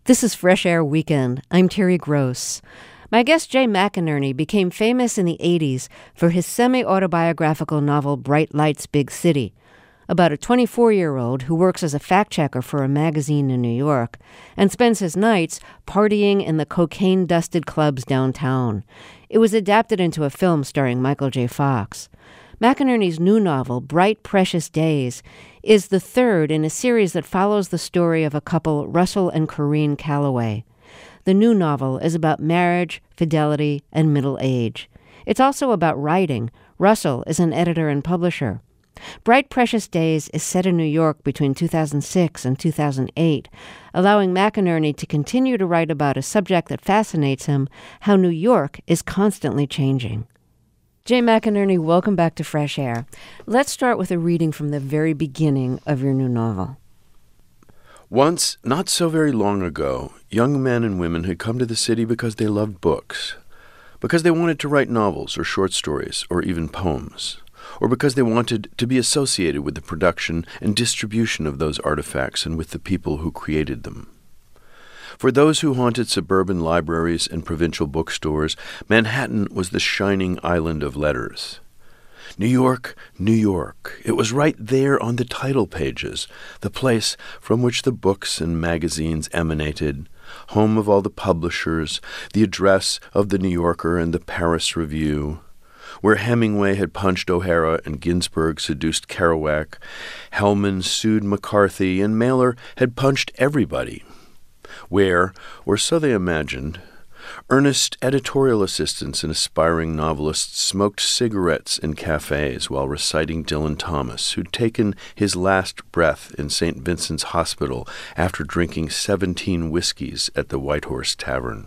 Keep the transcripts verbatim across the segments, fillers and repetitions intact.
This is Fresh Air Weekend. I'm Terry Gross. My guest Jay McInerney became famous in the eighties for his semi-autobiographical novel Bright Lights, Big City, about a twenty-four-year-old who works as a fact-checker for a magazine in New York and spends his nights partying in the cocaine-dusted clubs downtown. It was adapted into a film starring Michael J. Fox. McInerney's new novel, Bright Precious Days, is the third in a series that follows the story of a couple, Russell and Corinne Calloway. The new novel is about marriage, fidelity, and middle age. It's also about writing. Russell is an editor and publisher. Bright Precious Days is set in New York between two thousand six and two thousand eight, allowing McInerney to continue to write about a subject that fascinates him, how New York is constantly changing. Jay McInerney, welcome back to Fresh Air. Let's start with a reading from the very beginning of your new novel. Once, not so very long ago, young men and women had come to the city because they loved books, because they wanted to write novels or short stories or even poems, or because they wanted to be associated with the production and distribution of those artifacts and with the people who created them. For those who haunted suburban libraries and provincial bookstores, Manhattan was the shining island of letters. New York, New York. It was right there on the title pages, the place from which the books and magazines emanated, home of all the publishers, the address of the New Yorker and the Paris Review, where Hemingway had punched O'Hara and Ginsberg seduced Kerouac, Hellman sued McCarthy, and Mailer had punched everybody. Where, or so they imagined, earnest editorial assistants and aspiring novelists smoked cigarettes in cafes while reciting Dylan Thomas, who'd taken his last breath in Saint Vincent's Hospital after drinking seventeen whiskeys at the White Horse Tavern.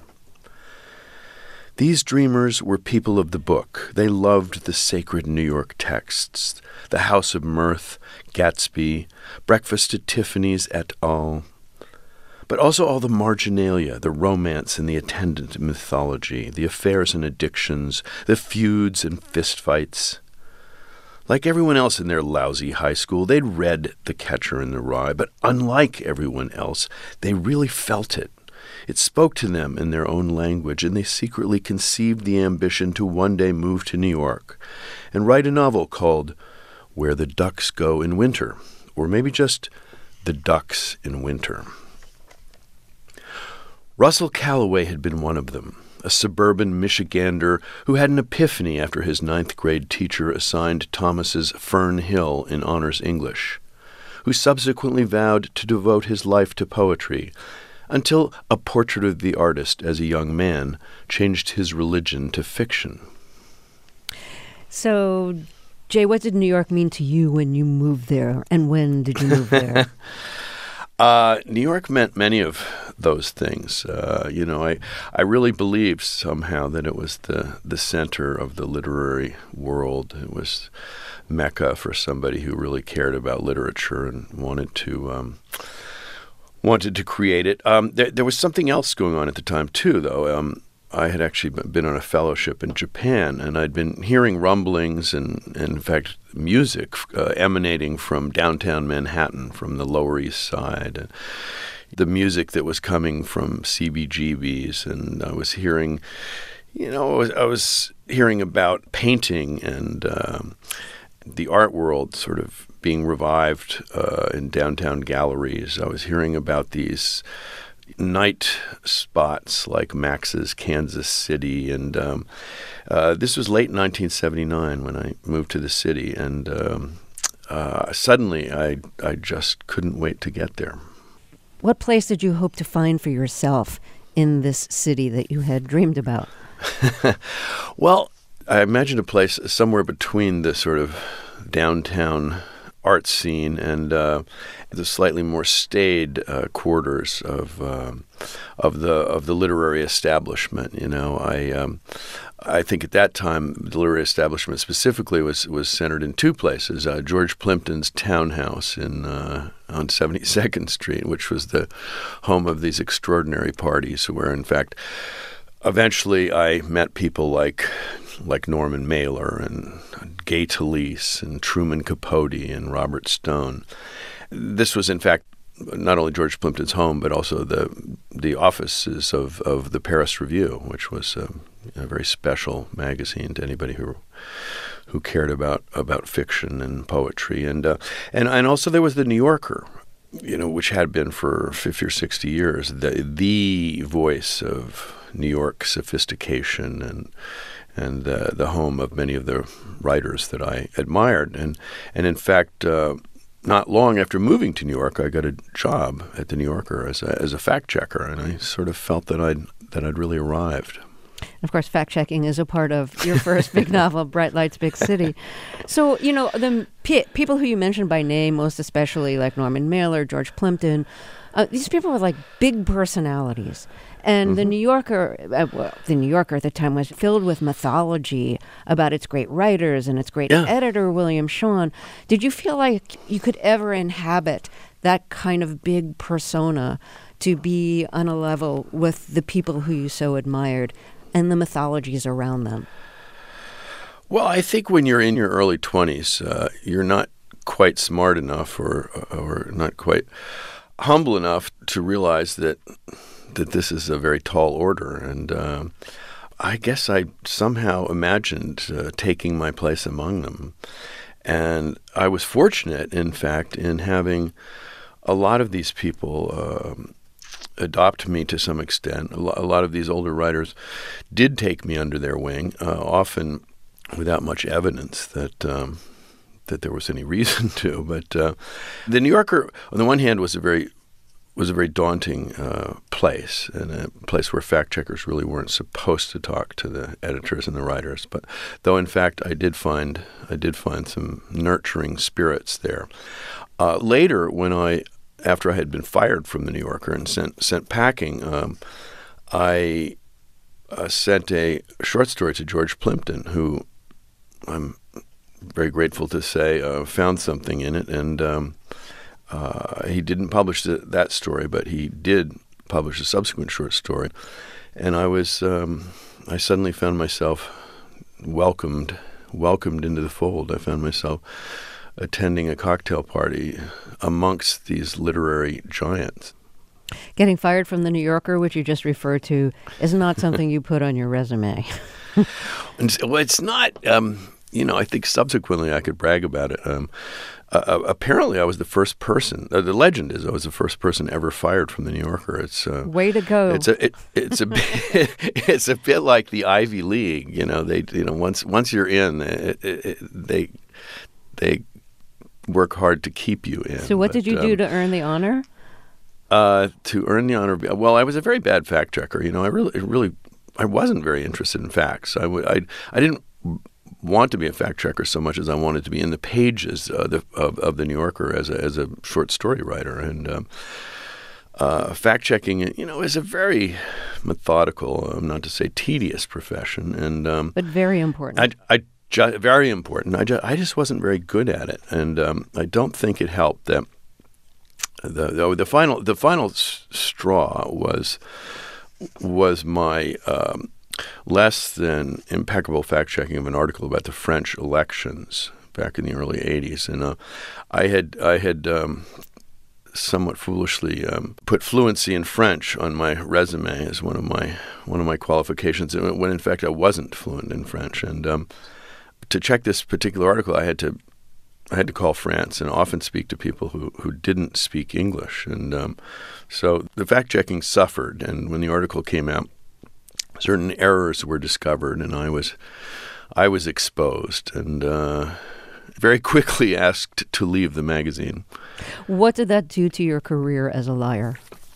These dreamers were people of the book. They loved the sacred New York texts, The House of Mirth, Gatsby, Breakfast at Tiffany's et al., but also all the marginalia, the romance and the attendant mythology, the affairs and addictions, the feuds and fistfights. Like everyone else in their lousy high school, they'd read The Catcher in the Rye, but unlike everyone else, they really felt it. It spoke to them in their own language, and they secretly conceived the ambition to one day move to New York and write a novel called Where the Ducks Go in Winter, or maybe just The Ducks in Winter. Russell Calloway had been one of them, a suburban Michigander who had an epiphany after his ninth grade teacher assigned Thomas's Fern Hill in honors English, who subsequently vowed to devote his life to poetry, until A Portrait of the Artist as a young man changed his religion to fiction. So, Jay, what did New York mean to you when you moved there, and when did you move there? Uh, New York meant many of those things. Uh, you know, I, I really believed somehow that it was the, the center of the literary world. It was Mecca for somebody who really cared about literature and wanted to um, wanted to create it. Um, there, there was something else going on at the time too, though. Um, I had actually been on a fellowship in Japan, and I'd been hearing rumblings and, and in fact, music uh, emanating from downtown Manhattan, from the Lower East Side, and the music that was coming from C B G B's, and I was hearing, you know, I was, I was hearing about painting and um, the art world sort of being revived uh, in downtown galleries. I was hearing about these night spots like Max's Kansas City, and um, uh, this was late nineteen seventy-nine when I moved to the city, and um, uh, suddenly I I just couldn't wait to get there. What place did you hope to find for yourself in this city that you had dreamed about? Well, I imagined a place somewhere between the sort of downtown art scene and uh, the slightly more staid uh, quarters of uh, of the of the literary establishment. You know, I um, I think at that time the literary establishment specifically was was centered in two places: uh, George Plimpton's townhouse in uh, on seventy-second Street, which was the home of these extraordinary parties, where in fact eventually I met people like. like Norman Mailer and Gay Talese and Truman Capote and Robert Stone. This was, in fact, not only George Plimpton's home, but also the the offices of, of the Paris Review, which was um, a very special magazine to anybody who who cared about, about fiction and poetry. And, uh, and and also there was the New Yorker, you know, which had been for fifty or sixty years the the voice of New York sophistication and and the the home of many of the writers that I admired. And and in fact, uh, not long after moving to New York, I got a job at the New Yorker as a, as a fact checker, and I sort of felt that I'd that I'd really arrived. Of course, fact-checking is a part of your first big novel, Bright Lights, Big City. So, you know, the p- people who you mentioned by name, most especially like Norman Mailer, George Plimpton, uh, these people were like big personalities. And mm-hmm. the New Yorker, uh, well, the New Yorker at the time was filled with mythology about its great writers and its great yeah. editor, William Shawn. Did you feel like you could ever inhabit that kind of big persona to be on a level with the people who you so admired and the mythologies around them? Well, I think when you're in your early twenties, uh, you're not quite smart enough or or not quite humble enough to realize that that this is a very tall order. And uh, I guess I somehow imagined uh, taking my place among them. And I was fortunate, in fact, in having a lot of these people um, adopt me to some extent. A, lo- a lot of these older writers did take me under their wing, uh, often without much evidence that um, that there was any reason to. But uh, the New Yorker, on the one hand, was a very was a very daunting uh, place, and a place where fact checkers really weren't supposed to talk to the editors and the writers. But though, in fact, I did find I did find some nurturing spirits there. Uh, later, when I after I had been fired from the New Yorker and sent sent packing, um, I uh, sent a short story to George Plimpton, who I'm very grateful to say uh, found something in it, and um, uh, he didn't publish the, that story, but he did publish a subsequent short story, and I was um, I suddenly found myself welcomed welcomed into the fold. I found myself attending a cocktail party amongst these literary giants. Getting fired from the New Yorker, which you just referred to, is not something you put on your resume. and so, well, it's not. Um, you know, I think subsequently I could brag about it. Um, uh, apparently, I was the first person. Uh, the legend is I was the first person ever fired from the New Yorker. It's uh, way to go. It's a it, it's a bit, it's a bit like the Ivy League. You know, they you know once once you're in, it, it, it, they they work hard to keep you in. So, what but, did you um, do to earn the honor? Uh, to earn the honor, well, I was a very bad fact checker. You know, I really, really, I wasn't very interested in facts. I would, I, I didn't want to be a fact checker so much as I wanted to be in the pages uh, the, of, of the New Yorker as a as a short story writer. And um, uh, fact checking, you know, is a very methodical, um, not to say tedious profession, and um, but very important. I, I ju- very important. I, ju- I just wasn't very good at it, and um, I don't think it helped that. The, the the final the final s- straw was was my um, less than impeccable fact checking of an article about the French elections back in the early eighties, and uh, I had I had um, somewhat foolishly um, put fluency in French on my resume as one of my one of my qualifications, when in fact I wasn't fluent in French. And um, to check this particular article, I had to. I had to call France and often speak to people who, who didn't speak English. And um, so the fact-checking suffered. And when the article came out, certain errors were discovered, and I was I was exposed and uh, very quickly asked to leave the magazine. What did that do to your career as a liar?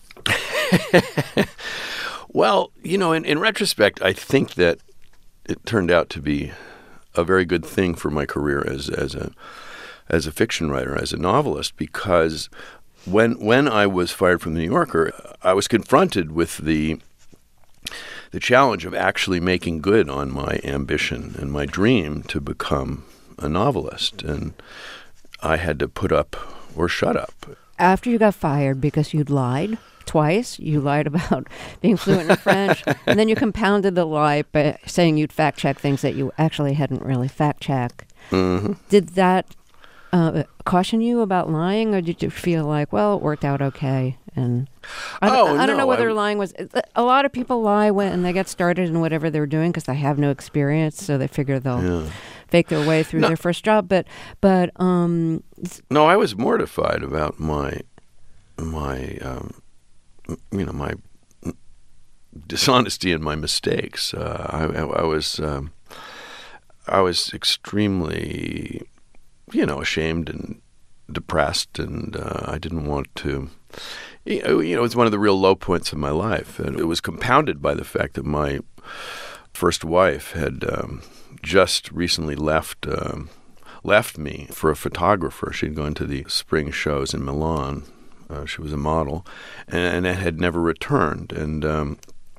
Well, you know, in, in retrospect, I think that it turned out to be a very good thing for my career as as a as a fiction writer, as a novelist, because when when I was fired from the New Yorker, I was confronted with the the challenge of actually making good on my ambition and my dream to become a novelist, and I had to put up or shut up. After you got fired because you'd lied twice, you lied about being fluent in French, and then you compounded the lie by saying you'd fact check things that you actually hadn't really fact checked. Mm-hmm. Did that uh, caution you about lying, or did you feel like, well, it worked out okay? And I, Oh, I don't no, know whether I- lying was. A lot of people lie when they get started in whatever they're doing because they have no experience, so they figure they'll Yeah. fake their way through No. their first job. But but um, No, I was mortified about my my um, you know my dishonesty and my mistakes. Uh, I, I, I was um, I was extremely you know ashamed and depressed, and uh, I didn't want to. You know, you know, it was one of the real low points of my life, and it was compounded by the fact that my first wife had um, just recently left. Um, left me for a photographer. She'd gone to the spring shows in Milan. Uh, she was a model, and, and had never returned. And um,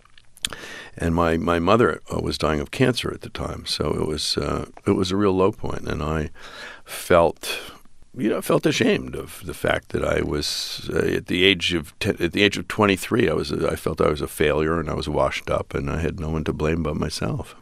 and my my mother uh, was dying of cancer at the time, so it was uh, it was a real low point. And I felt, you know, felt ashamed of the fact that I was uh, at the age of ten, at the age of twenty-three. I was a, I felt I was a failure, and I was washed up, and I had no one to blame but myself.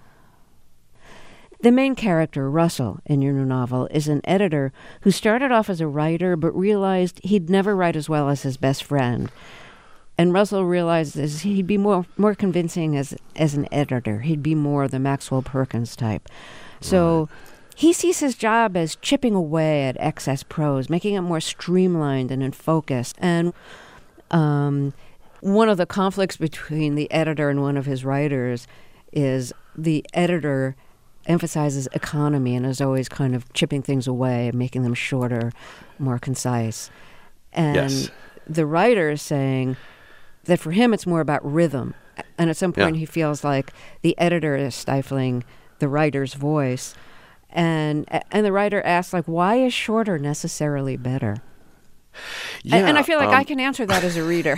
the main character, Russell, in your new novel, is an editor who started off as a writer but realized he'd never write as well as his best friend. And Russell realizes he'd be more more convincing as as an editor. He'd be more the Maxwell Perkins type. So Right. he sees his job as chipping away at excess prose, making it more streamlined and in focus. And um, one of the conflicts between the editor and one of his writers is the editor emphasizes economy and is always kind of chipping things away, making them shorter, more concise. And Yes. the writer is saying that for him it's more about rhythm. And at some point Yeah. he feels like the editor is stifling the writer's voice. And and the writer asks, like, why is shorter necessarily better? Yeah, and, and I feel like I um, can answer that as a reader.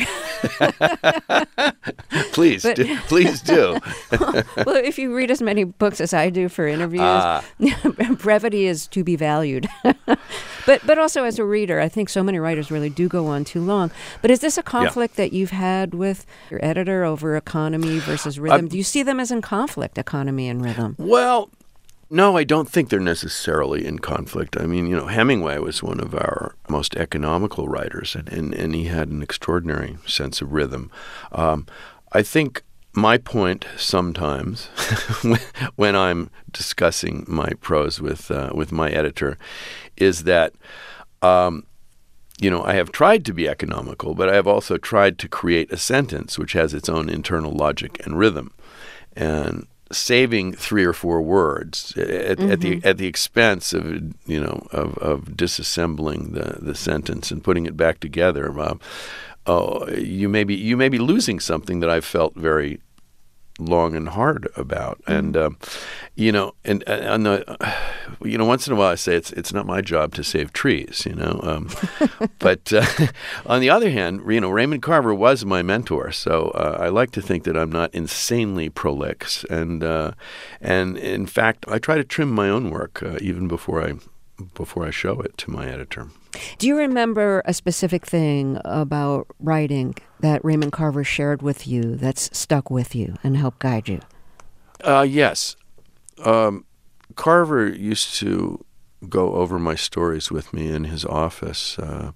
please, but- do, please do. Well, if you read as many books as I do for interviews, Ah. brevity is to be valued. but but also as a reader, I think so many writers really do go on too long. But is this a conflict that you've had with your editor over economy versus rhythm? Uh, do you see them as in conflict, economy and rhythm? Well, no, I don't think they're necessarily in conflict. I mean, you know, Hemingway was one of our most economical writers, and, and, and he had an extraordinary sense of rhythm. Um, I think my point sometimes, when I'm discussing my prose with uh, with my editor, is that um, you know, I have tried to be economical, but I have also tried to create a sentence which has its own internal logic and rhythm, and saving three or four words at, Mm-hmm. at the at the expense of you know of, of disassembling the, the sentence and putting it back together. Uh, oh, you may be you may be losing something that I've felt very long and hard about, Mm-hmm. and um, you know, and and the, you know, once in a while I say it's it's not my job to save trees, you know, um, but uh, on the other hand, you know, Raymond Carver was my mentor, so uh, I like to think that I'm not insanely prolix, and uh, and in fact, I try to trim my own work uh, even before I before I show it to my editor. Do you remember a specific thing about writing that Raymond Carver shared with you that's stuck with you and helped guide you? Uh, yes. Um, Carver used to go over my stories with me in his office, uh,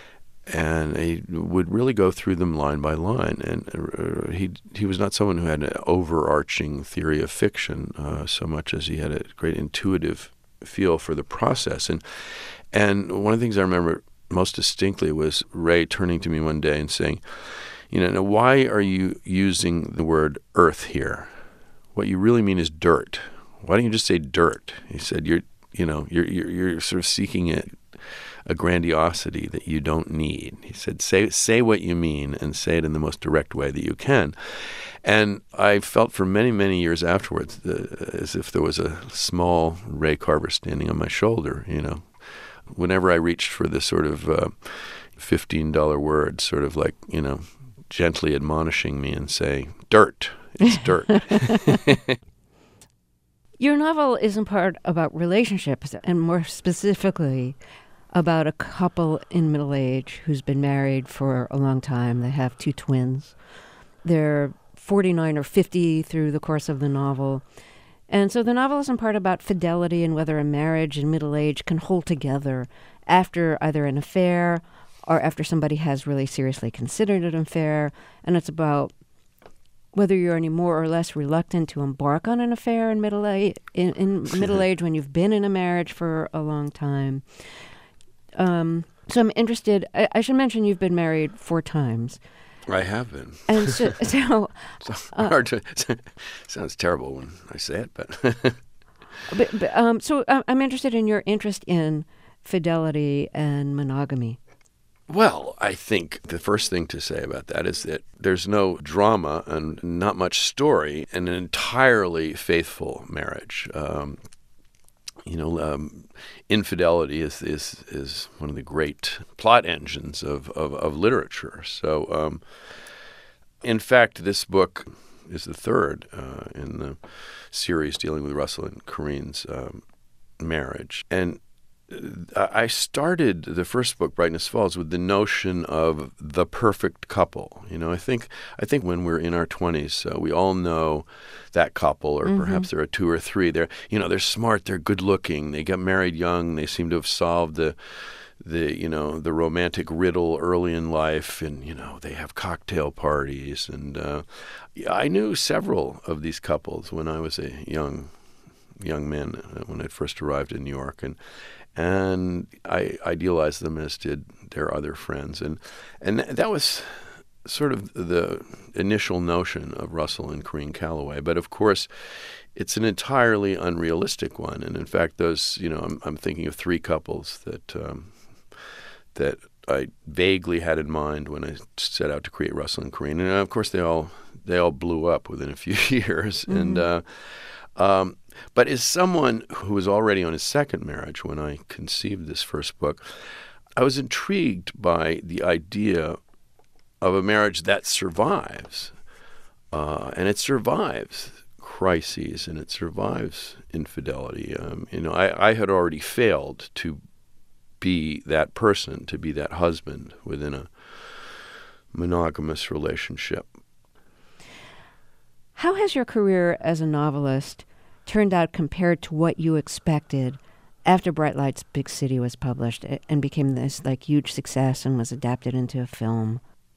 and he would really go through them line by line. And uh, he he was not someone who had an overarching theory of fiction uh, so much as he had a great intuitive feel for the process. And and one of the things I remember most distinctly was Ray turning to me one day and saying, you know, now why are you using the word earth here? What you really mean is dirt. Why don't you just say dirt? He said, you're, you know, you're you're, you're sort of seeking a, a grandiosity that you don't need. He said, say say what you mean and say it in the most direct way that you can. And I felt for many, many years afterwards uh, as if there was a small Ray Carver standing on my shoulder, you know. Whenever I reached for this sort of uh, fifteen dollar word, sort of like, you know, gently admonishing me and saying, dirt, it's dirt. Your novel is in part about relationships, and more specifically about a couple in middle age who's been married for a long time. They have two twins. They're forty-nine or fifty through the course of the novel, And so the novel is in part about fidelity and whether a marriage in middle age can hold together after either an affair or after somebody has really seriously considered an affair. And it's about whether you're any more or less reluctant to embark on an affair in middle age, in, in middle age when you've been in a marriage for a long time. Um, so I'm interested. I, I should mention you've been married four times. I have been. And so, so uh, hard to, sounds terrible when I say it, but. but, but um, so I'm interested in your interest in fidelity and monogamy. Well, I think the first thing to say about that is that there's no drama and not much story in an entirely faithful marriage. Um, you know, um, infidelity is, is is one of the great plot engines of, of, of literature. So, um, in fact, this book is the third uh, in the series dealing with Russell and Corinne's um, marriage. And I started the first book, Brightness Falls, with the notion of the perfect couple. You know, I think I think when we're in our twenties, uh, we all know that couple, or mm-hmm. perhaps there are two or three. They're, you know, they're smart, they're good looking, they got married young, they seem to have solved the the you know the romantic riddle early in life, and you know they have cocktail parties. And uh, I knew several of these couples when I was a young young man uh, when I first arrived in New York, and. And I idealized them, as did their other friends. And and that was sort of the initial notion of Russell and Corinne Calloway. But of course, it's an entirely unrealistic one. And in fact, those, you know, I'm, I'm thinking of three couples that um, that I vaguely had in mind when I set out to create Russell and Corinne. And of course, they all they all blew up within a few years. Mm-hmm. And uh, um, But as someone who was already on his second marriage when I conceived this first book, I was intrigued by the idea of a marriage that survives. Uh, and it survives crises, and it survives infidelity. Um, you know, I, I had already failed to be that person, to be that husband within a monogamous relationship. How has your career as a novelist turned out compared to what you expected after Bright Lights, Big City was published and became this like huge success and was adapted into a film?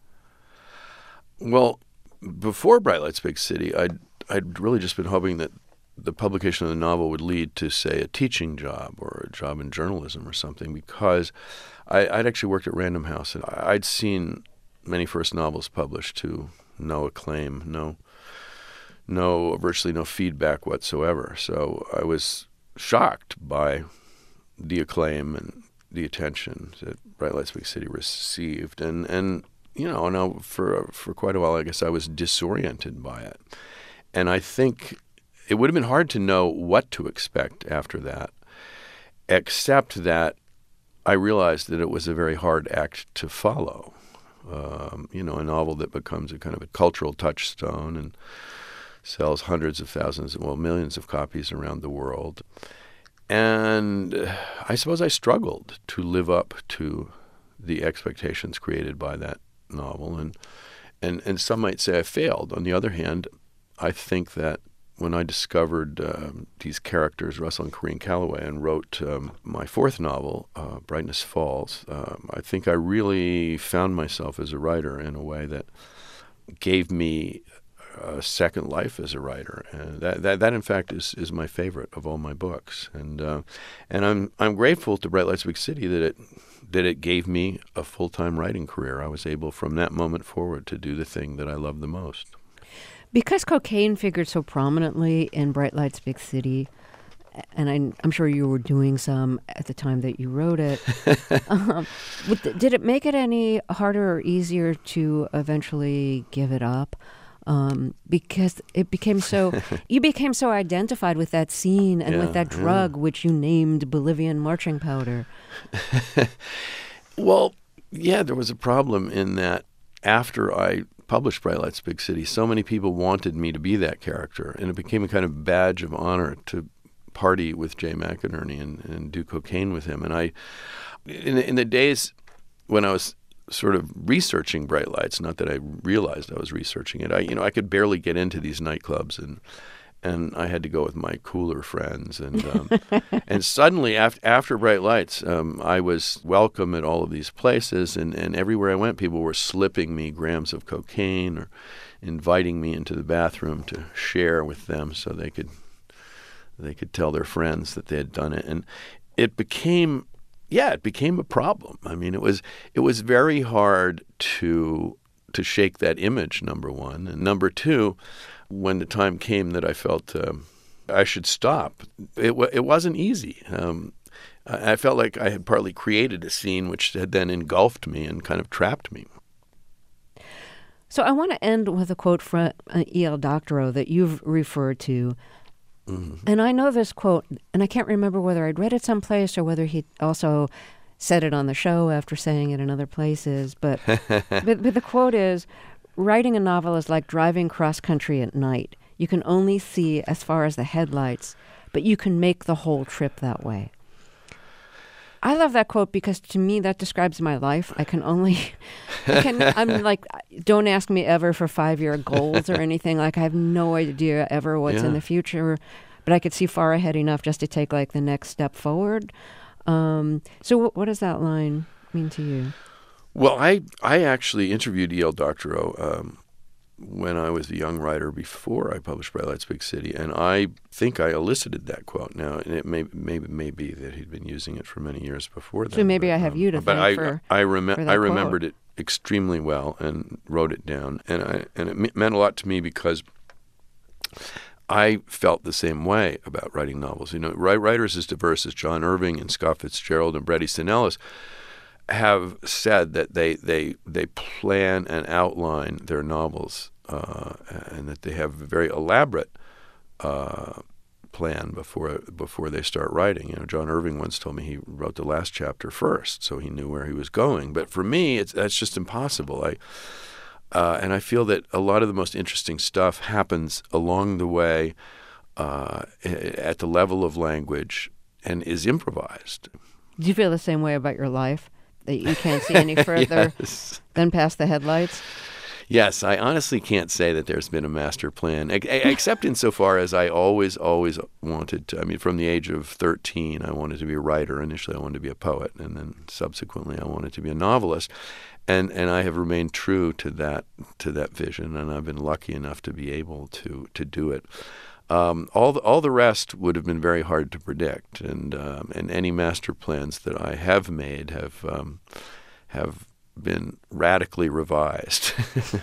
Well, before Bright Lights, Big City, I'd, I'd really just been hoping that the publication of the novel would lead to, say, a teaching job or a job in journalism or something, because I, I'd actually worked at Random House, and I'd seen many first novels published to no acclaim, no no, virtually no feedback whatsoever. So I was shocked by the acclaim and the attention that Bright Lights, Big City received. And, and you know, now for, for quite a while, I guess I was disoriented by it. And I think it would have been hard to know what to expect after that, except that I realized that it was a very hard act to follow. Um, you know, a novel that becomes a kind of a cultural touchstone and sells hundreds of thousands, well, millions of copies around the world. And uh, I suppose I struggled to live up to the expectations created by that novel. And, and, and some might say I failed. On the other hand, I think that when I discovered um, these characters, Russell and Corinne Calloway, and wrote um, my fourth novel, uh, Brightness Falls, um, I think I really found myself as a writer in a way that gave me a second life as a writer, and that that, that in fact is, is my favorite of all my books. And uh, and I'm I'm grateful to Bright Lights, Big City that it that it gave me a full-time writing career. I was able from that moment forward to do the thing that I love the most. Because cocaine figured so prominently in Bright Lights, Big City, and I, I'm sure you were doing some at the time that you wrote it, um, did it make it any harder or easier to eventually give it up? Um, because it became so, you became so identified with that scene and yeah, with that drug, yeah. which you named Bolivian marching powder. Well, yeah, there was a problem in that after I published Bright Lights, Big City, so many people wanted me to be that character, and it became a kind of badge of honor to party with Jay McInerney and, and do cocaine with him. And I, in, in the days when I was sort of researching Bright Lights, not that I realized I was researching it, I, you know, I could barely get into these nightclubs and and I had to go with my cooler friends. And um, and suddenly, after, after Bright Lights, um, I was welcome at all of these places, and, and everywhere I went, people were slipping me grams of cocaine or inviting me into the bathroom to share with them so they could they could tell their friends that they had done it. And it became, yeah, it became a problem. I mean, it was it was very hard to to shake that image, number one. And number two, when the time came that I felt um, I should stop, it w- it wasn't easy. Um, I felt like I had partly created a scene which had then engulfed me and kind of trapped me. So I want to end with a quote from uh, E L. Doctorow that you've referred to. Mm-hmm. And I know this quote, and I can't remember whether I'd read it someplace or whether he also said it on the show after saying it in other places. But, but, but the quote is, writing a novel is like driving cross-country at night. You can only see as far as the headlights, but you can make the whole trip that way. I love that quote because to me that describes my life. I can only, I can, I'm like, don't ask me ever for five-year goals or anything. Like I have no idea ever what's yeah. in the future, but I could see far ahead enough just to take like the next step forward. Um, so w- what does that line mean to you? Well, I I actually interviewed E L. Doctorow um, when I was a young writer before I published Bright Lights, Big City, and I think I elicited that quote. Now, and it may maybe may be that he'd been using it for many years before that. So maybe but, I have um, you to but thank I, for I, rem- for that I remembered quote. it extremely well and wrote it down, and I and it m- meant a lot to me because I felt the same way about writing novels. You know, writers as diverse as John Irving and Scott Fitzgerald and Bret Easton Ellis have said that they they they plan and outline their novels uh, and that they have a very elaborate uh, plan before before they start writing. You know, John Irving once told me he wrote the last chapter first, so he knew where he was going. But for me, it's that's just impossible. I uh, and I feel that a lot of the most interesting stuff happens along the way uh, at the level of language and is improvised. Do you feel the same way about your life? That you can't see any further yes. than past the headlights? Yes, I honestly can't say that there's been a master plan, except insofar as I always, always wanted to. I mean, from the age of thirteen, I wanted to be a writer. Initially, I wanted to be a poet, and then subsequently, I wanted to be a novelist. And and I have remained true to that to that vision, and I've been lucky enough to be able to to do it. Um, all the all the rest would have been very hard to predict, and um, and any master plans that I have made have um, have been radically revised.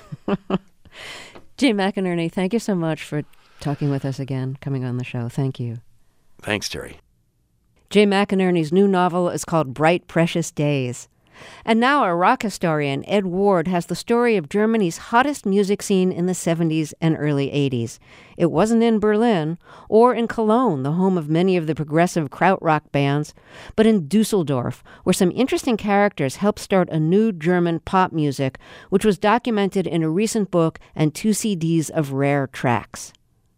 Jay McInerney, thank you so much for talking with us again, coming on the show. Thank you. Thanks, Terry. Jay McInerney's new novel is called Bright Precious Days. And now our rock historian, Ed Ward, has the story of Germany's hottest music scene in the seventies and early eighties. It wasn't in Berlin or in Cologne, the home of many of the progressive krautrock bands, but in Dusseldorf, where some interesting characters helped start a new German pop music, which was documented in a recent book and two C Ds of rare tracks.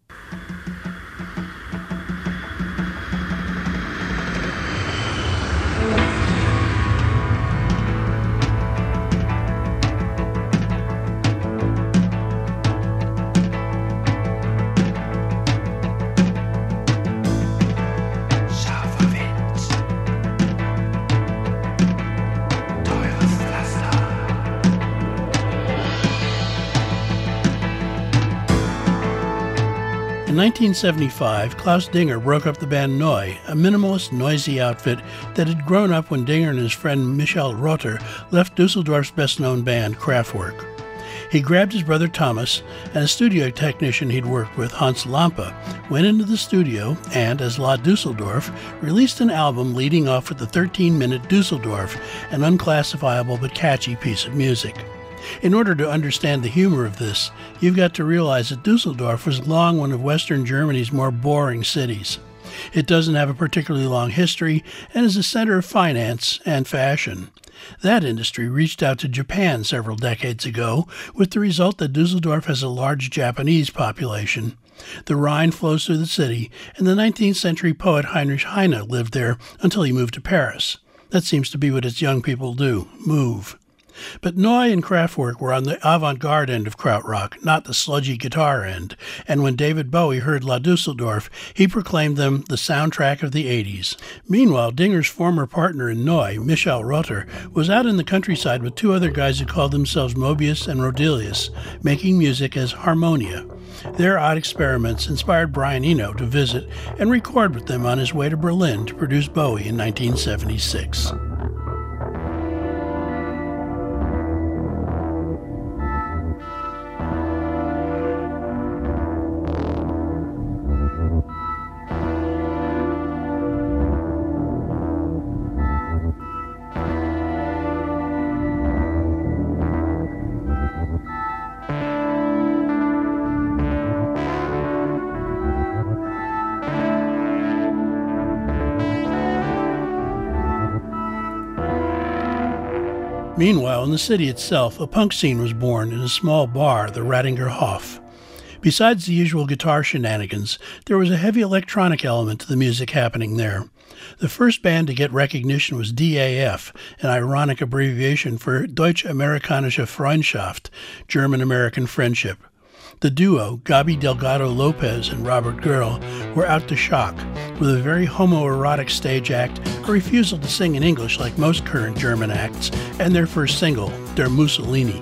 In nineteen seventy-five, Klaus Dinger broke up the band Neu, a minimalist, noisy outfit that had grown up when Dinger and his friend Michael Rotter left Dusseldorf's best-known band, Kraftwerk. He grabbed his brother Thomas and a studio technician he'd worked with, Hans Lampe, went into the studio and, as La Dusseldorf, released an album leading off with the thirteen-minute Dusseldorf, an unclassifiable but catchy piece of music. In order to understand the humor of this, you've got to realize that Dusseldorf was long one of Western Germany's more boring cities. It doesn't have a particularly long history and is a center of finance and fashion. That industry reached out to Japan several decades ago, with the result that Dusseldorf has a large Japanese population. The Rhine flows through the city, and the nineteenth century poet Heinrich Heine lived there until he moved to Paris. That seems to be what its young people do, move. But Neu and Kraftwerk were on the avant-garde end of krautrock, not the sludgy guitar end, and when David Bowie heard La Dusseldorf, he proclaimed them the soundtrack of the eighties. Meanwhile, Dinger's former partner in Neu, Michel Rotter, was out in the countryside with two other guys who called themselves Mobius and Rodelius, making music as Harmonia. Their odd experiments inspired Brian Eno to visit and record with them on his way to Berlin to produce Bowie in nineteen seventy-six. Meanwhile, in the city itself, a punk scene was born in a small bar, the Ratinger Hof. Besides the usual guitar shenanigans, there was a heavy electronic element to the music happening there. The first band to get recognition was D A F, an ironic abbreviation for Deutsch-Amerikanische Freundschaft, German-American friendship. The duo, Gabi Delgado Lopez and Robert Girl, were out to shock, with a very homoerotic stage act, a refusal to sing in English like most current German acts, and their first single, Der Mussolini.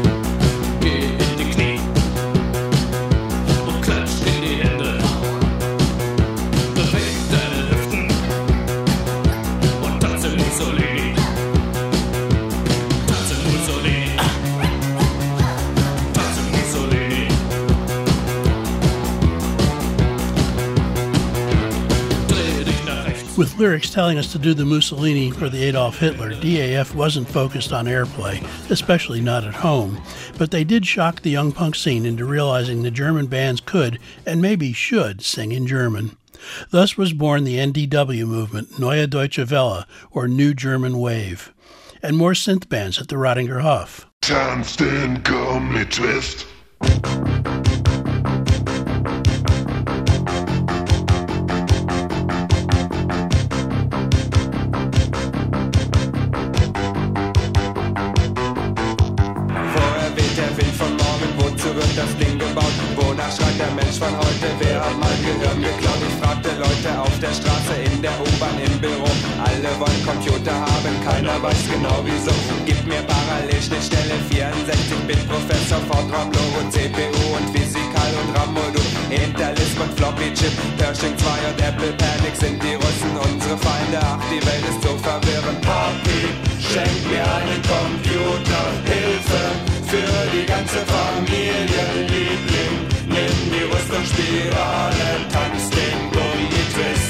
With lyrics telling us to do the Mussolini or the Adolf Hitler, D A F wasn't focused on airplay, especially not at home, but they did shock the young punk scene into realizing the German bands could, and maybe should, sing in German. Thus was born the N D W movement, Neue Deutsche Welle, or New German Wave, and more synth bands at the Ratinger Hof. Tanz den Gummitwist. Das Ding gebaut, wonach schreit der Mensch von heute? Wer hat mein Gehirn geklaut? Ich fragte Leute auf der Straße, in der U-Bahn, im Büro. Alle wollen Computer haben, keiner weiß genau wieso. Gib mir Parallelschnittstelle, vierundsechzig Bit, Professor, Fortran, Logo, C P U und Physikal und RAM-Modul. Interlisp und Floppy-Chip, Pershing zwei und Apple Panic sind die Russen unsere Feinde. Ach, die Welt ist so verwirrend. Papi, schenk mir einen Computer, Hilfe für die ganze Familie, Liebling, nimm die Rüstungsspirale, tanz den Gummi-Twist.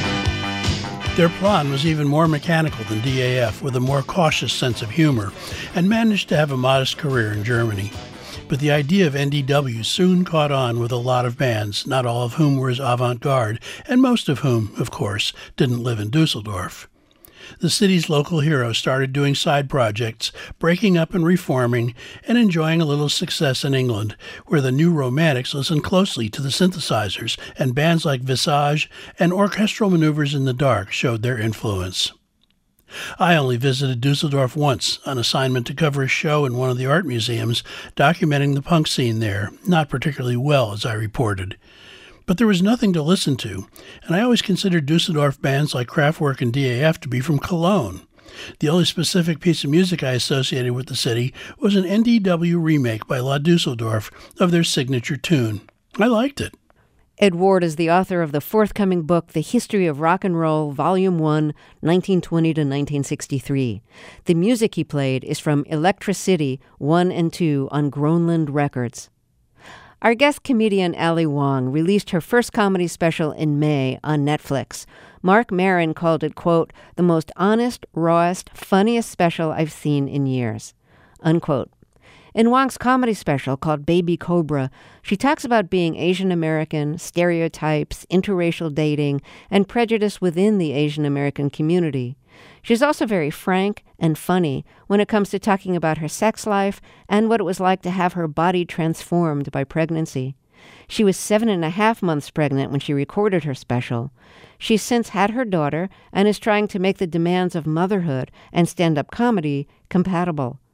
Their plan was even more mechanical than D A F, with a more cautious sense of humor, and managed to have a modest career in Germany. But the idea of N D W soon caught on with a lot of bands, not all of whom were as avant-garde, and most of whom, of course, didn't live in Dusseldorf. The city's local heroes started doing side projects, breaking up and reforming, and enjoying a little success in England, where the New Romantics listened closely to the synthesizers, and bands like Visage and Orchestral Maneuvers in the Dark showed their influence. I only visited Dusseldorf once on assignment to cover a show in one of the art museums, documenting the punk scene there, not particularly well, as I reported. But there was nothing to listen to, and I always considered Dusseldorf bands like Kraftwerk and D A F to be from Cologne. The only specific piece of music I associated with the city was an N D W remake by La Dusseldorf of their signature tune. I liked it. Ed Ward is the author of the forthcoming book, The History of Rock and Roll, Volume one, nineteen twenty to nineteen sixty-three. The music he played is from Electricity one and two on Groenland Records. Our guest comedian Ali Wong released her first comedy special in May on Netflix. Mark Maron called it, quote, the most honest, rawest, funniest special I've seen in years, unquote. In Wong's comedy special called Baby Cobra, she talks about being Asian American, stereotypes, interracial dating, and prejudice within the Asian American community. She's also very frank and funny when it comes to talking about her sex life and what it was like to have her body transformed by pregnancy. She was seven and a half months pregnant when she recorded her special. She's since had her daughter and is trying to make the demands of motherhood and stand-up comedy compatible.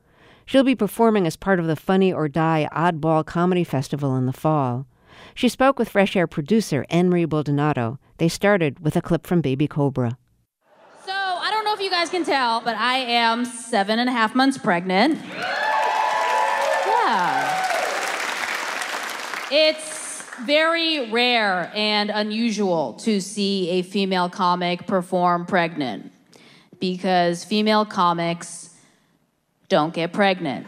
She'll be performing as part of the Funny or Die Oddball Comedy Festival in the fall. She spoke with Fresh Air producer Anne-Marie Baldonado. They started with a clip from Baby Cobra. So, I don't know if you guys can tell, but I am seven and a half months pregnant. Yeah. It's very rare and unusual to see a female comic perform pregnant because female comics don't get pregnant.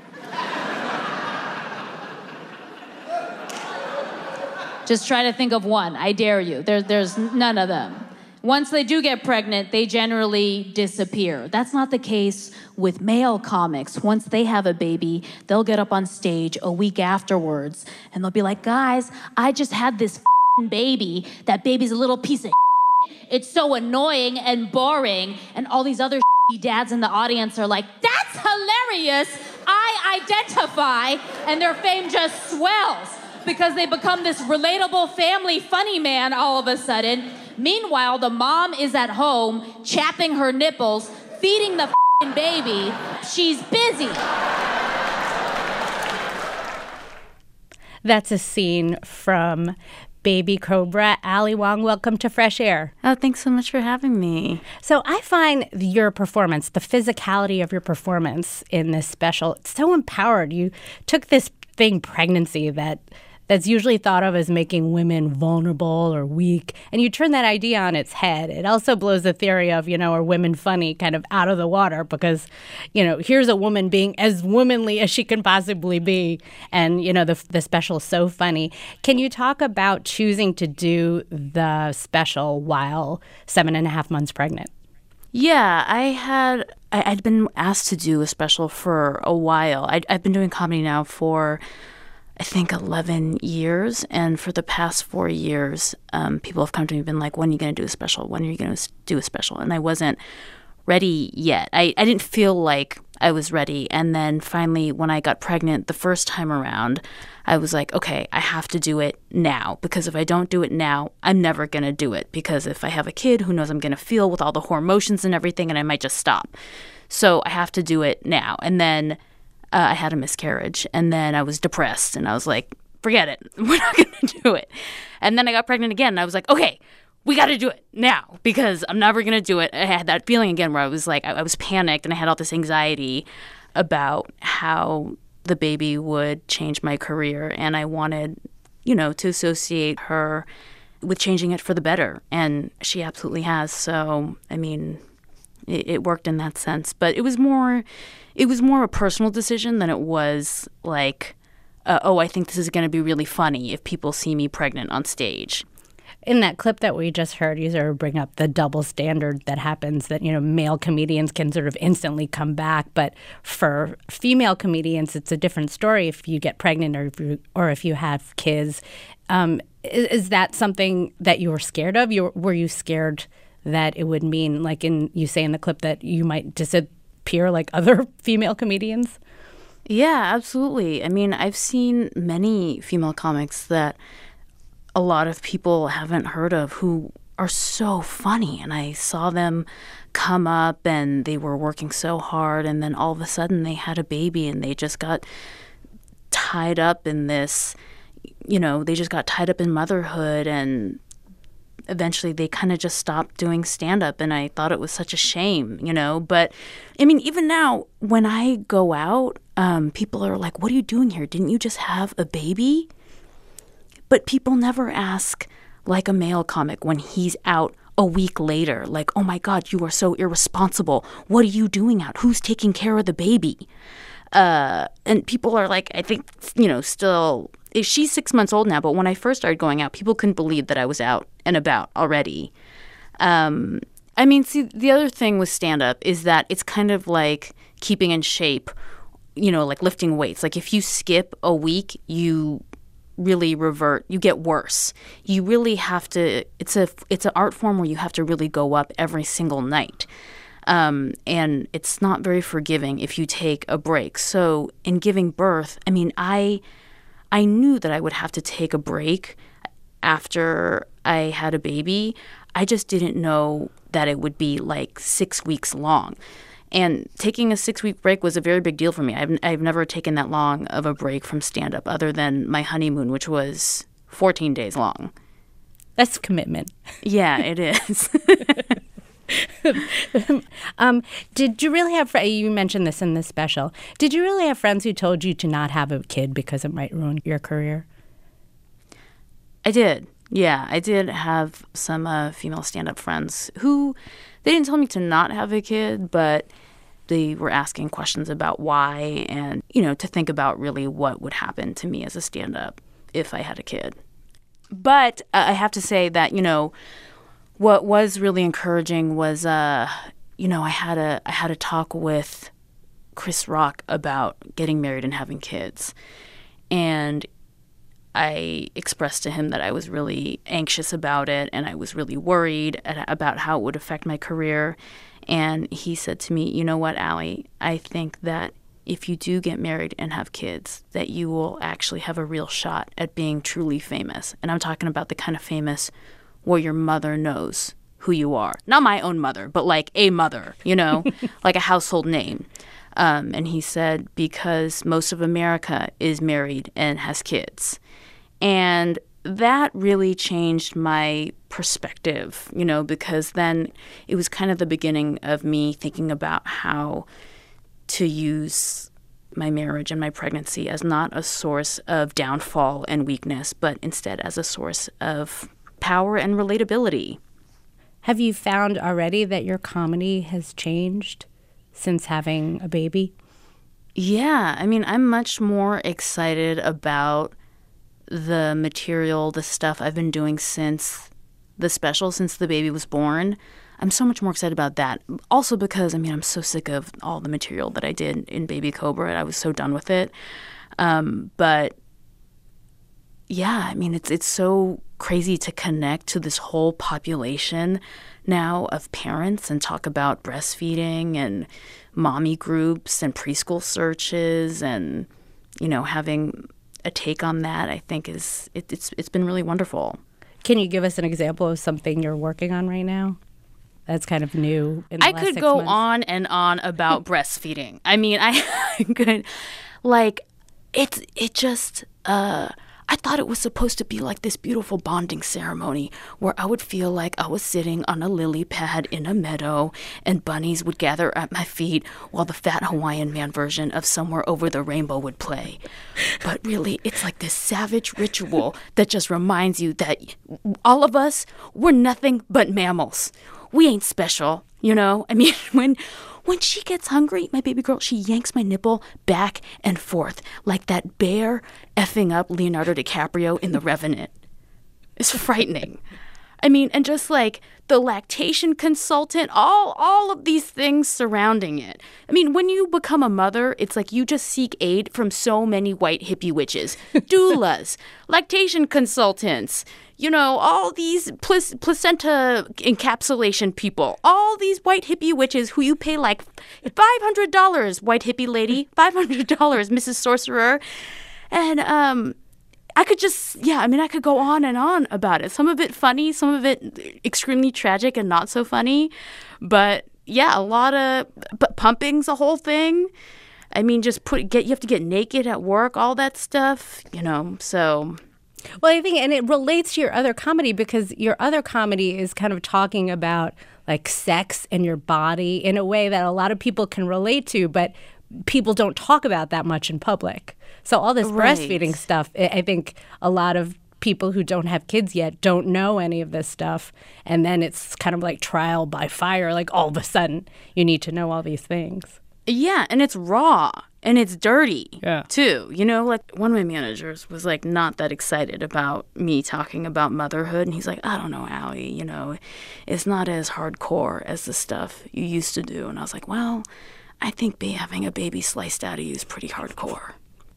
Just try to think of one. I dare you. There, there's none of them. Once they do get pregnant, they generally disappear. That's not the case with male comics. Once they have a baby, they'll get up on stage a week afterwards, and they'll be like, guys, I just had this f***ing baby. That baby's a little piece of shit. It's so annoying and boring, and all these other shitty dads in the audience are like, that's hilarious. I identify, and their fame just swells because they become this relatable family funny man all of a sudden. Meanwhile, the mom is at home chapping her nipples, feeding the f***ing baby. She's busy. That's a scene from Baby Cobra. Ali Wong, welcome to Fresh Air. Oh, thanks so much for having me. So I find your performance, the physicality of your performance in this special, it's so empowered. You took this thing, pregnancy, that that's usually thought of as making women vulnerable or weak, and you turn that idea on its head. It also blows the theory of, you know, are women funny kind of out of the water because, you know, here's a woman being as womanly as she can possibly be, and, you know, the the special is so funny. Can you talk about choosing to do the special while seven and a half months pregnant? Yeah, I had, I, I'd been asked to do a special for a while. I'd, I've been doing comedy now for I think eleven years, and for the past four years, um, people have come to me and been like, when are you going to do a special? When are you going to do a special? And I wasn't ready yet. I, I didn't feel like I was ready. And then finally, when I got pregnant the first time around, I was like, okay, I have to do it now, because if I don't do it now, I'm never going to do it, because if I have a kid, who knows I'm going to feel with all the hormones and everything, and I might just stop. So I have to do it now. And then Uh, I had a miscarriage, and then I was depressed, and I was like, forget it. We're not going to do it. And then I got pregnant again, and I was like, okay, we got to do it now, because I'm never going to do it. I had that feeling again where I was like, I, I was panicked, and I had all this anxiety about how the baby would change my career, and I wanted, you know, to associate her with changing it for the better, and she absolutely has. So, I mean, it, it worked in that sense, but it was more... It was more a personal decision than it was like, uh, oh, I think this is going to be really funny if people see me pregnant on stage. In that clip that we just heard, you sort of bring up the double standard that happens, that, you know, male comedians can sort of instantly come back. But for female comedians, it's a different story if you get pregnant or if you, or if you have kids. Um, is, is that something that you were scared of? You, were you scared that it would mean, like in you say in the clip, that you might disappear like other female comedians? Yeah, absolutely. I mean, I've seen many female comics that a lot of people haven't heard of who are so funny, and I saw them come up and they were working so hard, and then all of a sudden they had a baby and they just got tied up in this, you know, they just got tied up in motherhood, and eventually they kind of just stopped doing stand-up, and I thought it was such a shame, you know. But, I mean, even now, when I go out, um, people are like, what are you doing here? Didn't you just have a baby? But people never ask, like a male comic, when he's out a week later, like, oh my God, you are so irresponsible. What are you doing out? Who's taking care of the baby? Uh, and people are like, I think, you know, still... She's six months old now, but when I first started going out, people couldn't believe that I was out and about already. Um, I mean, see, the other thing with stand-up is that it's kind of like keeping in shape, you know, like lifting weights. Like if you skip a week, you really revert, you get worse. You really have to, it's a, it's an art form where you have to really go up every single night. Um, and it's not very forgiving if you take a break. So in giving birth, I mean, I... I knew that I would have to take a break after I had a baby. I just didn't know that it would be like six weeks long. And taking a six-week break was a very big deal for me. I've, I've never taken that long of a break from stand-up other than my honeymoon, which was fourteen days long. That's commitment. Yeah, it is. um, did you really have, you mentioned this in this special, did you really have friends who told you to not have a kid because it might ruin your career? I did. Yeah, I did have some uh, female stand-up friends who, they didn't tell me to not have a kid, but they were asking questions about why and, you know, to think about really what would happen to me as a stand-up if I had a kid. But uh, I have to say that, you know, what was really encouraging was, uh, you know, I had a I had a talk with Chris Rock about getting married and having kids. And I expressed to him that I was really anxious about it and I was really worried at, about how it would affect my career. And he said to me, you know what, Allie, I think that if you do get married and have kids, that you will actually have a real shot at being truly famous. And I'm talking about the kind of famous where your mother knows who you are. Not my own mother, but like a mother, you know, like a household name. Um, and he said, because most of America is married and has kids. And that really changed my perspective, you know, because then it was kind of the beginning of me thinking about how to use my marriage and my pregnancy as not a source of downfall and weakness, but instead as a source of power and relatability. Have you found already that your comedy has changed since having a baby? Yeah, I mean, I'm much more excited about the material, the stuff I've been doing since the special, since the baby was born. I'm so much more excited about that. Also because, I mean, I'm so sick of all the material that I did in Baby Cobra. I was so done with it. Um, but yeah, I mean, it's it's so crazy to connect to this whole population now of parents and talk about breastfeeding and mommy groups and preschool searches and, you know, having a take on that, I think is it, it's it's been really wonderful. Can you give us an example of something you're working on right now that's kind of new in the I last could six go months? on and on about breastfeeding. I mean, I could, like, it's it just, uh, I thought it was supposed to be like this beautiful bonding ceremony where I would feel like I was sitting on a lily pad in a meadow and bunnies would gather at my feet while the Fat Hawaiian Man version of Somewhere Over the Rainbow would play. But really, it's like this savage ritual that just reminds you that all of us, we're nothing but mammals. We ain't special, you know? I mean, when... When she gets hungry, my baby girl, she yanks my nipple back and forth like that bear effing up Leonardo DiCaprio in The Revenant. It's frightening. I mean, and just like the lactation consultant, all all of these things surrounding it. I mean, when you become a mother, it's like you just seek aid from so many white hippie witches. Doulas, lactation consultants, you know, all these pl- placenta encapsulation people, all these white hippie witches who you pay like five hundred dollars, white hippie lady, five hundred dollars, Missus Sorcerer. And um, I could just, yeah, I mean, I could go on and on about it. Some of it funny, some of it extremely tragic and not so funny. But yeah, a lot of but pumping's a whole thing. I mean, just put get you have to get naked at work, all that stuff, you know, so... Well, I think, and it relates to your other comedy because your other comedy is kind of talking about like sex and your body in a way that a lot of people can relate to, but people don't talk about that much in public. So all this Right. breastfeeding stuff, I I think a lot of people who don't have kids yet don't know any of this stuff. And then it's kind of like trial by fire. Like all of a sudden you need to know all these things. Yeah, and it's raw and it's dirty Yeah. too. You know, like one of my managers was like not that excited about me talking about motherhood. And he's like, I don't know, Allie, you know, it's not as hardcore as the stuff you used to do. And I was like, well, I think be having a baby sliced out of you is pretty hardcore.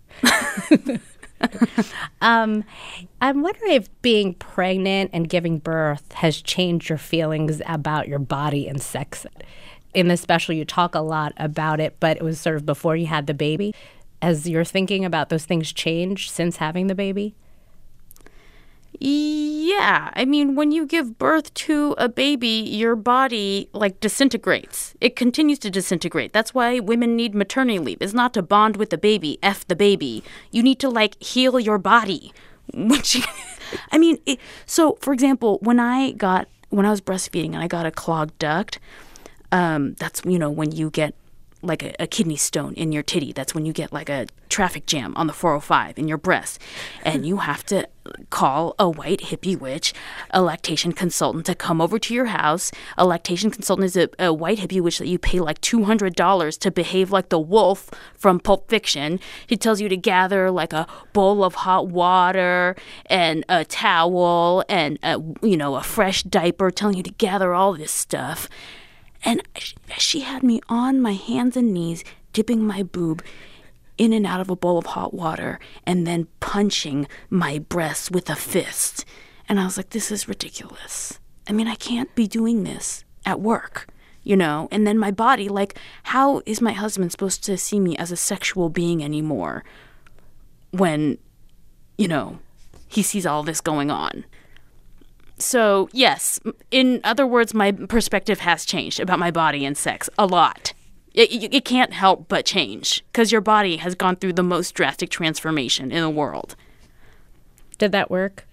um, I'm wondering if being pregnant and giving birth has changed your feelings about your body and sex. In the special, you talk a lot about it, but it was sort of before you had the baby. Has your thinking about those things changed since having the baby? Yeah, I mean, when you give birth to a baby, your body, like, disintegrates. It continues to disintegrate. That's why women need maternity leave. It's not to bond with the baby, F the baby. You need to, like, heal your body. Which, I mean, it, so, for example, when I got, when I was breastfeeding and I got a clogged duct, um, that's, you know, when you get like a, a kidney stone in your titty. That's when you get like a traffic jam on the four oh five in your breast. And you have to call a white hippie witch, a lactation consultant, to come over to your house. A lactation consultant is a, a white hippie witch that you pay like two hundred dollars to behave like the wolf from Pulp Fiction. He tells you to gather like a bowl of hot water and a towel and, a, you know, a fresh diaper, telling you to gather all this stuff. And she had me on my hands and knees, dipping my boob in and out of a bowl of hot water and then punching my breasts with a fist. And I was like, this is ridiculous. I mean, I can't be doing this at work, you know? And then my body, like, how is my husband supposed to see me as a sexual being anymore when, you know, he sees all this going on? So, yes, in other words, my perspective has changed about my body and sex a lot. It, it can't help but change because your body has gone through the most drastic transformation in the world. Did that work?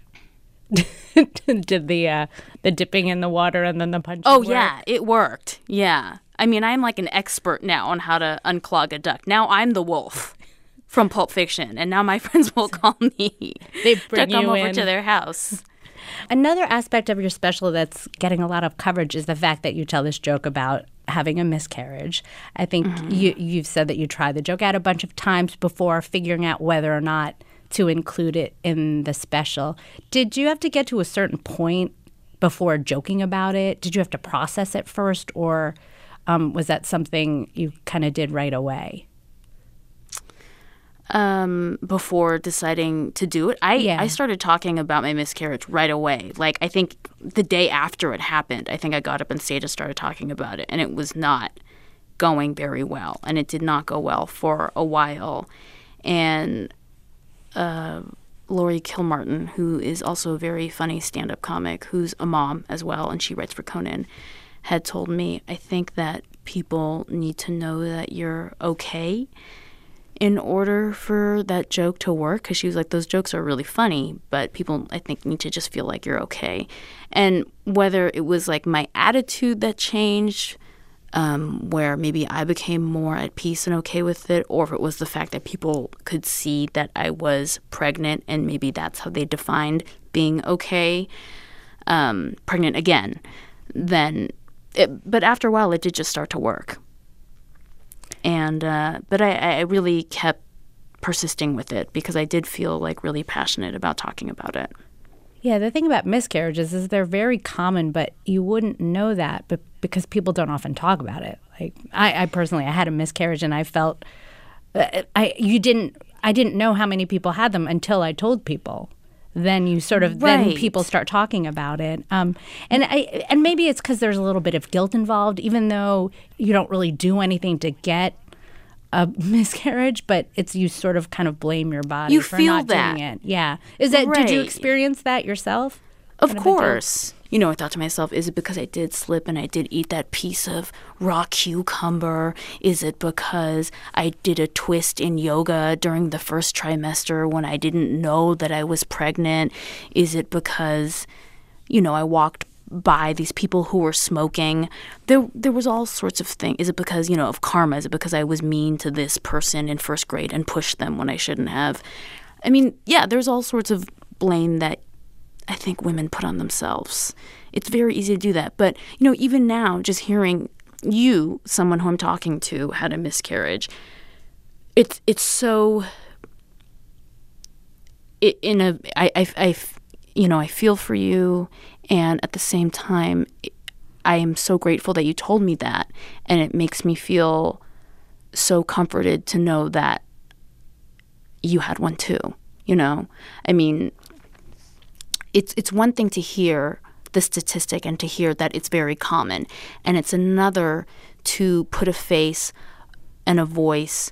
Did the uh, the dipping in the water and then the punching Oh, work? yeah, it worked. Yeah. I mean, I'm like an expert now on how to unclog a duct. Now I'm the wolf from Pulp Fiction, and now my friends will call me They bring to come you over in. to their house. Another aspect of your special that's getting a lot of coverage is the fact that you tell this joke about having a miscarriage. I think mm-hmm. you, you've said that you tried the joke out a bunch of times before figuring out whether or not to include it in the special. Did you have to get to a certain point before joking about it? Did you have to process it first, or um, was that something you kind of did right away? Um, before deciding to do it, I Yeah. I started talking about my miscarriage right away. Like, I think the day after it happened, I think I got up on stage and started talking about it, and it was not going very well, and it did not go well for a while. And uh, Laurie Kilmartin, who is also a very funny stand-up comic, who's a mom as well, and she writes for Conan, had told me, I think that people need to know that you're okay in order for that joke to work, because she was like, those jokes are really funny, but people, I think, need to just feel like you're okay. And whether it was like my attitude that changed, um, where maybe I became more at peace and okay with it, or if it was the fact that people could see that I was pregnant and maybe that's how they defined being okay, um, pregnant again, then, it, but after a while, it did just start to work. And uh, but I, I really kept persisting with it because I did feel like really passionate about talking about it. Yeah, the thing about miscarriages is they're very common, but you wouldn't know that but because people don't often talk about it. Like I, I personally, I had a miscarriage, and I felt uh, I you didn't I didn't know how many people had them until I told people. Then you sort of Right. then people start talking about it, um, and I and maybe it's because there's a little bit of guilt involved, even though you don't really do anything to get a miscarriage, but it's you sort of kind of blame your body You for feel not that. doing it. Yeah, is that did you Right. experience that yourself? Of Kind of a guilt? course. You know, I thought to myself, is it because I did slip and I did eat that piece of raw cucumber? Is it because I did a twist in yoga during the first trimester when I didn't know that I was pregnant? Is it because, you know, I walked by these people who were smoking? There there was all sorts of things. Is it because, you know, of karma? Is it because I was mean to this person in first grade and pushed them when I shouldn't have? I mean, yeah, there's all sorts of blame that I think women put on themselves. It's very easy to do that. But, you know, even now, just hearing you, someone who I'm talking to, had a miscarriage, it's it's so, it, in a, I, I, I, you know, I feel for you. And at the same time, I am so grateful that you told me that. And it makes me feel so comforted to know that you had one too, you know? I mean, It's it's one thing to hear the statistic and to hear that it's very common, and it's another to put a face and a voice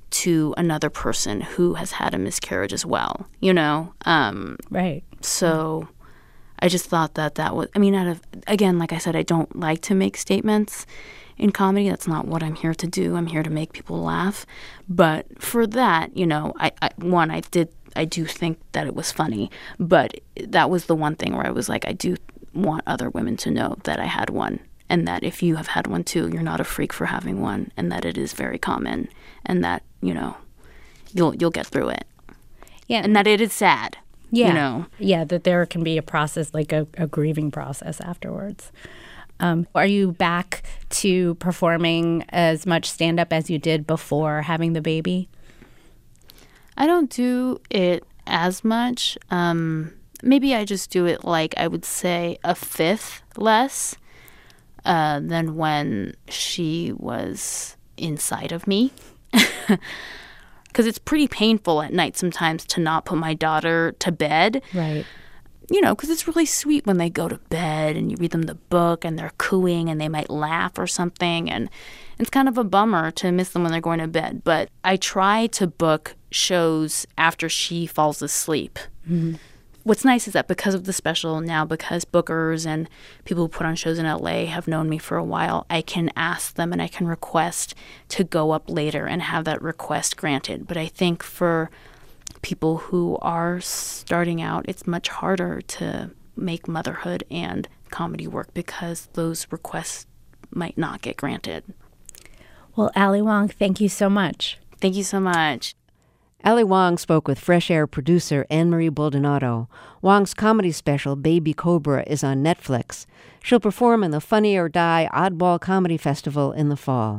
to another person who has had a miscarriage as well, you know? Um, right. So I just thought that that was, I mean, out of, again, like I said, I don't like to make statements in comedy. That's not what I'm here to do. I'm here to make people laugh. But for that, you know, I, I one, I did, I do think that it was funny, but that was the one thing where I was like, I do want other women to know that I had one, and that if you have had one too, you're not a freak for having one, and that it is very common, and that, you know, you'll you'll get through it. Yeah. And that it is sad. Yeah. You know? Yeah, that there can be a process, like a, a grieving process afterwards. Um, are you back to performing as much stand-up as you did before having the baby? I don't do it as much. Um, maybe I just do it, like, I would say a fifth less uh, than when she was inside of me. Because it's pretty painful at night sometimes to not put my daughter to bed. Right. You know, because it's really sweet when they go to bed and you read them the book and they're cooing and they might laugh or something. And it's kind of a bummer to miss them when they're going to bed. But I try to book shows after she falls asleep. Mm-hmm. What's nice is that because of the special now, because bookers and people who put on shows in L A have known me for a while, I can ask them and I can request to go up later and have that request granted. But I think for people who are starting out, it's much harder to make motherhood and comedy work because those requests might not get granted. Well, Ali Wong, thank you so much. Thank you so much. Ali Wong spoke with Fresh Air producer Anne-Marie Baldonado. Wong's comedy special, Baby Cobra, is on Netflix. She'll perform in the Funny or Die Oddball Comedy Festival in the fall.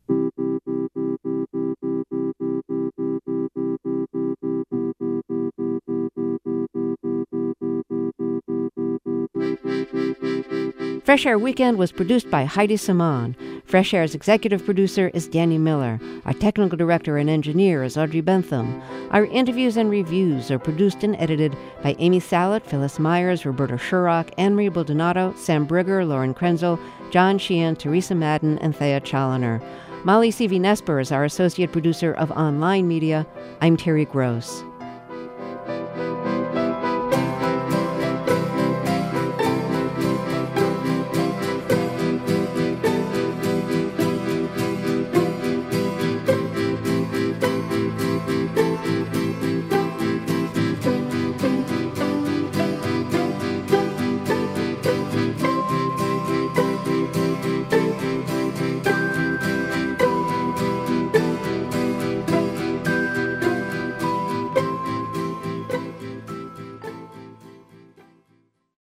Fresh Air Weekend was produced by Heidi Simon. Fresh Air's executive producer is Danny Miller. Our technical director and engineer is Audrey Bentham. Our interviews and reviews are produced and edited by Amy Salet, Phyllis Myers, Roberta Sherrock, Anne-Marie Baldonado, Sam Brigger, Lauren Krenzel, John Sheehan, Teresa Madden, and Thea Challoner. Molly C V Nesper is our associate producer of online media. I'm Terry Gross.